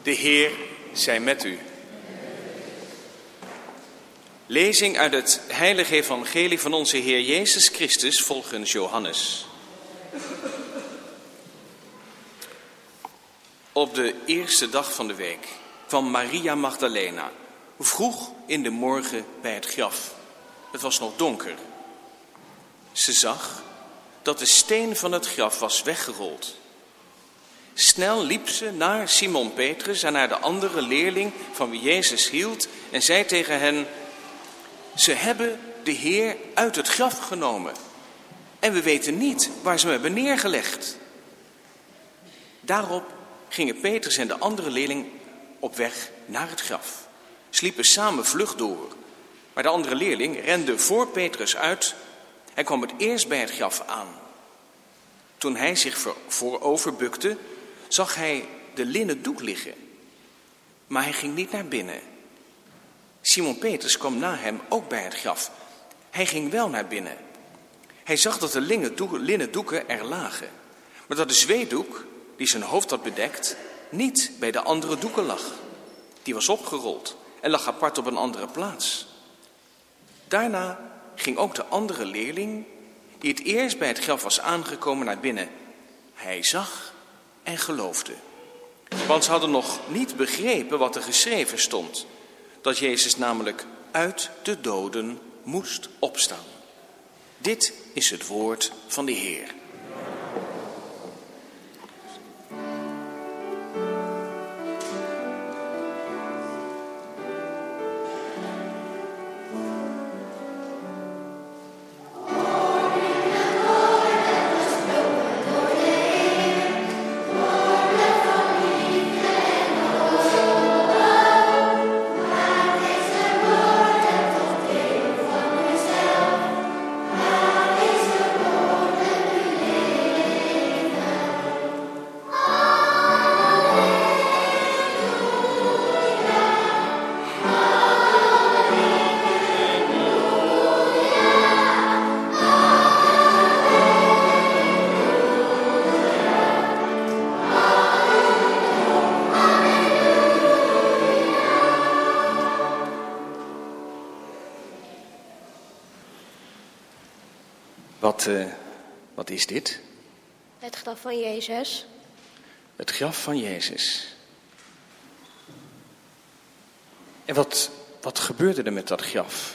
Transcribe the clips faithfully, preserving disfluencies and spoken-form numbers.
De Heer zij met u. Lezing uit het heilige evangelie van onze Heer Jezus Christus volgens Johannes. Op de eerste dag van de week kwam Maria Magdalena vroeg in de morgen bij het graf. Het was nog donker. Ze zag dat de steen van het graf was weggerold. Snel liep ze naar Simon Petrus en naar de andere leerling van wie Jezus hield en zei tegen hen: ze hebben de Heer uit het graf genomen en we weten niet waar ze hem hebben neergelegd. Daarop gingen Petrus en de andere leerling op weg naar het graf. Ze liepen samen vlug door, maar de andere leerling rende voor Petrus uit. Hij kwam het eerst bij het graf aan. Toen hij zich voorover bukte, zag hij de linnen doek liggen. Maar hij ging niet naar binnen. Simon Petrus kwam na hem ook bij het graf. Hij ging wel naar binnen. Hij zag dat de linnen doeken er lagen, maar dat de zweetdoek die zijn hoofd had bedekt niet bij de andere doeken lag. Die was opgerold en lag apart op een andere plaats. Daarna ging ook de andere leerling, die het eerst bij het graf was aangekomen, naar binnen. Hij zag en geloofde. Want ze hadden nog niet begrepen wat er geschreven stond. Dat Jezus namelijk uit de doden moest opstaan. Dit is het woord van de Heer. Wat, uh, wat is dit? Het graf van Jezus. Het graf van Jezus. En wat, wat gebeurde er met dat graf?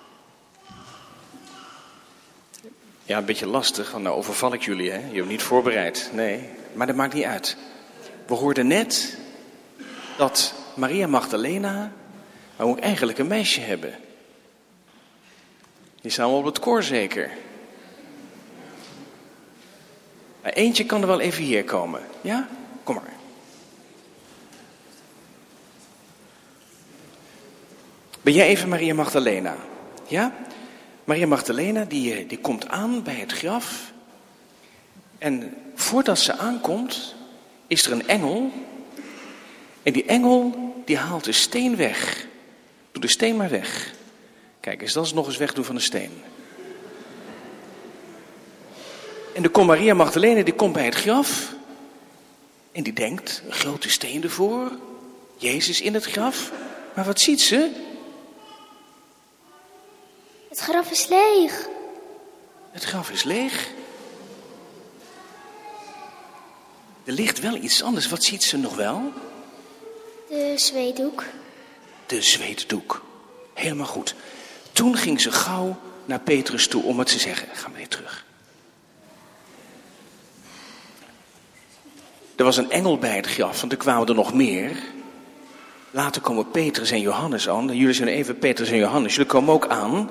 Ja, een beetje lastig, want nou overval ik jullie, hè? Je hebt niet voorbereid. Nee, maar dat maakt niet uit. We hoorden net dat Maria Magdalena wou ook eigenlijk een meisje hebben. Die staan we op het koor zeker. Maar eentje kan er wel even hier komen. Ja? Kom maar. Ben jij even Maria Magdalena? Ja? Maria Magdalena die, die komt aan bij het graf. En voordat ze aankomt, is er een engel. En die engel die haalt de steen weg. Doe de steen maar weg. Kijk eens, dat is nog eens wegdoen van de steen. En dan komt Maria Magdalena, die komt bij het graf. En die denkt, een grote steen ervoor. Jezus in het graf. Maar wat ziet ze? Het graf is leeg. Het graf is leeg. Er ligt wel iets anders. Wat ziet ze nog wel? De zweetdoek. De zweetdoek. Helemaal goed. Toen ging ze gauw naar Petrus toe om het te zeggen. Ga maar weer terug. Er was een engel bij het graf, want er kwamen er nog meer. Later komen Petrus en Johannes aan. Jullie zijn even Petrus en Johannes. Jullie komen ook aan.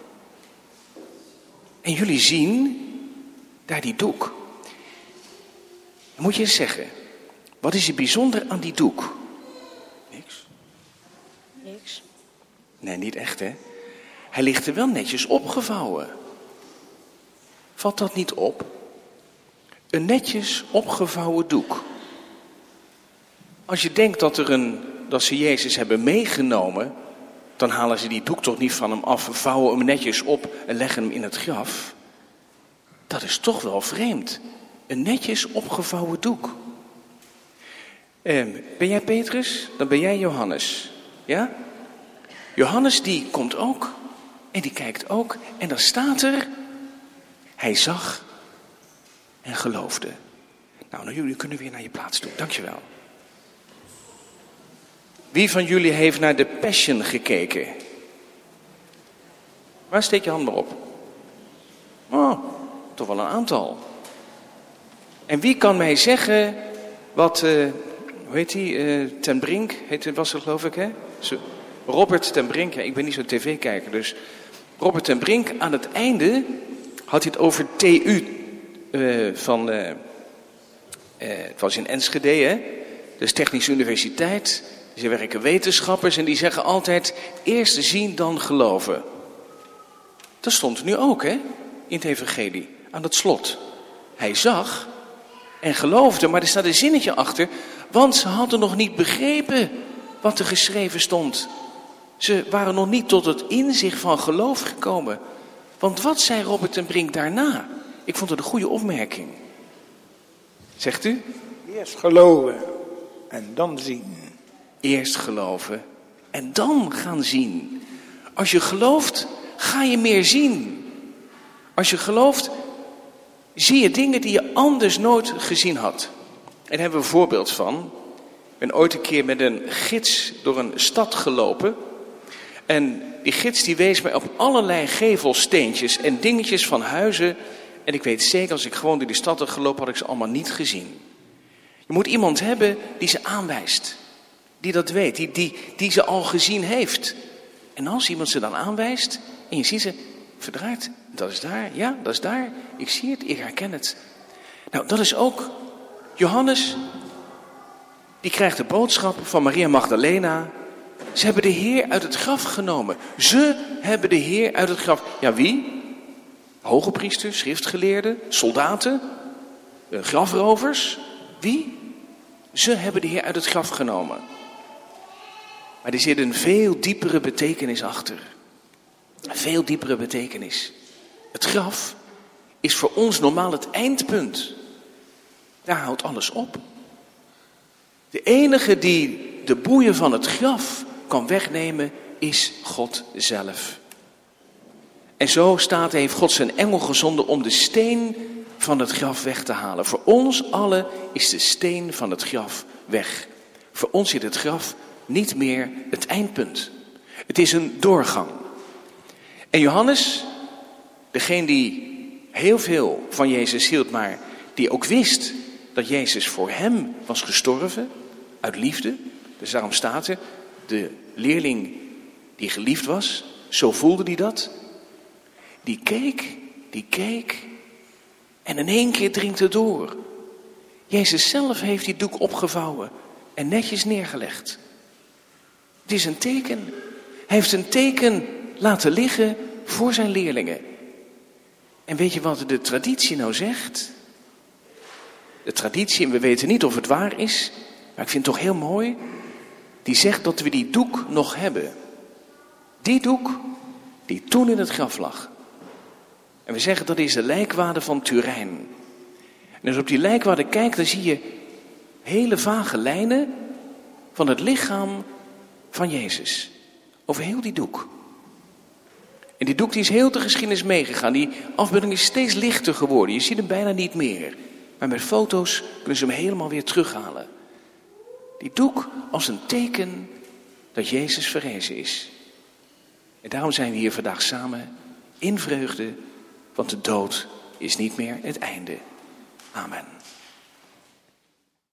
En jullie zien daar die doek. Dan moet je eens zeggen, wat is er bijzonder aan die doek? Niks. Niks. Nee, niet echt, hè? Hij ligt er wel netjes opgevouwen. Valt dat niet op? Een netjes opgevouwen doek. Als je denkt dat, er een, dat ze Jezus hebben meegenomen, dan halen ze die doek toch niet van hem af, vouwen hem netjes op en leggen hem in het graf. Dat is toch wel vreemd. Een netjes opgevouwen doek. Eh, ben jij Petrus? Dan ben jij Johannes. Ja? Johannes die komt ook. En die kijkt ook. En dan staat er. Hij zag en geloofde. Nou, nou jullie kunnen weer naar je plaats toe. Dankjewel. Wie van jullie heeft naar de Passion gekeken? Waar steek je hand maar op? Oh, toch wel een aantal. En wie kan mij zeggen wat, uh, hoe heet hij, uh, Ten Brink, heet het, was het geloof ik, hè? Zo, Robert Ten Brink, ja, ik ben niet zo'n tv-kijker, dus Robert Ten Brink, aan het einde had hij het over T U uh, van, uh, uh, het was in Enschede, hè? Dus Technische Universiteit, ze werken wetenschappers en die zeggen altijd, eerst zien dan geloven. Dat stond nu ook, hè, in het evangelie, aan het slot. Hij zag en geloofde, maar er staat een zinnetje achter, want ze hadden nog niet begrepen wat er geschreven stond. Ze waren nog niet tot het inzicht van geloof gekomen. Want wat zei Robert Ten Brink daarna? Ik vond het een goede opmerking. Zegt u? Eerst geloven en dan zien. Eerst geloven en dan gaan zien. Als je gelooft, ga je meer zien. Als je gelooft, zie je dingen die je anders nooit gezien had. En daar hebben we een voorbeeld van. Ik ben ooit een keer met een gids door een stad gelopen. En die gids die wees mij op allerlei gevelsteentjes en dingetjes van huizen. En ik weet zeker, als ik gewoon door die stad had gelopen, had ik ze allemaal niet gezien. Je moet iemand hebben die ze aanwijst. Die dat weet, die, die, die ze al gezien heeft. En als iemand ze dan aanwijst en je ziet ze, verdraaid, dat is daar, ja, dat is daar. Ik zie het, ik herken het. Nou, dat is ook Johannes. Die krijgt de boodschap van Maria Magdalena. Ze hebben de Heer uit het graf genomen. Ze hebben de Heer uit het graf. Ja, wie? Hoge priesters, schriftgeleerden, soldaten, grafrovers. Wie? Ze hebben de Heer uit het graf genomen. Maar er zit een veel diepere betekenis achter. Een veel diepere betekenis. Het graf is voor ons normaal het eindpunt. Daar houdt alles op. De enige die de boeien van het graf kan wegnemen is God zelf. En zo staat, heeft God zijn engel gezonden om de steen van het graf weg te halen. Voor ons allen is de steen van het graf weg. Voor ons is het graf niet meer het eindpunt. Het is een doorgang. En Johannes, degene die heel veel van Jezus hield, maar die ook wist dat Jezus voor hem was gestorven, uit liefde. Dus daarom staat er, de leerling die geliefd was, zo voelde hij dat. Die keek, die keek en in één keer dringt het door. Jezus zelf heeft die doek opgevouwen en netjes neergelegd. Het is een teken. Hij heeft een teken laten liggen voor zijn leerlingen. En weet je wat de traditie nou zegt? De traditie, en we weten niet of het waar is, maar ik vind het toch heel mooi. Die zegt dat we die doek nog hebben. Die doek die toen in het graf lag. En we zeggen dat is de lijkwade van Turijn. En als je op die lijkwade kijkt, dan zie je hele vage lijnen van het lichaam van Jezus. Over heel die doek. En die doek die is heel de geschiedenis meegegaan. Die afbeelding is steeds lichter geworden. Je ziet hem bijna niet meer. Maar met foto's kunnen ze hem helemaal weer terughalen. Die doek als een teken dat Jezus verrezen is. En daarom zijn we hier vandaag samen in vreugde. Want de dood is niet meer het einde. Amen.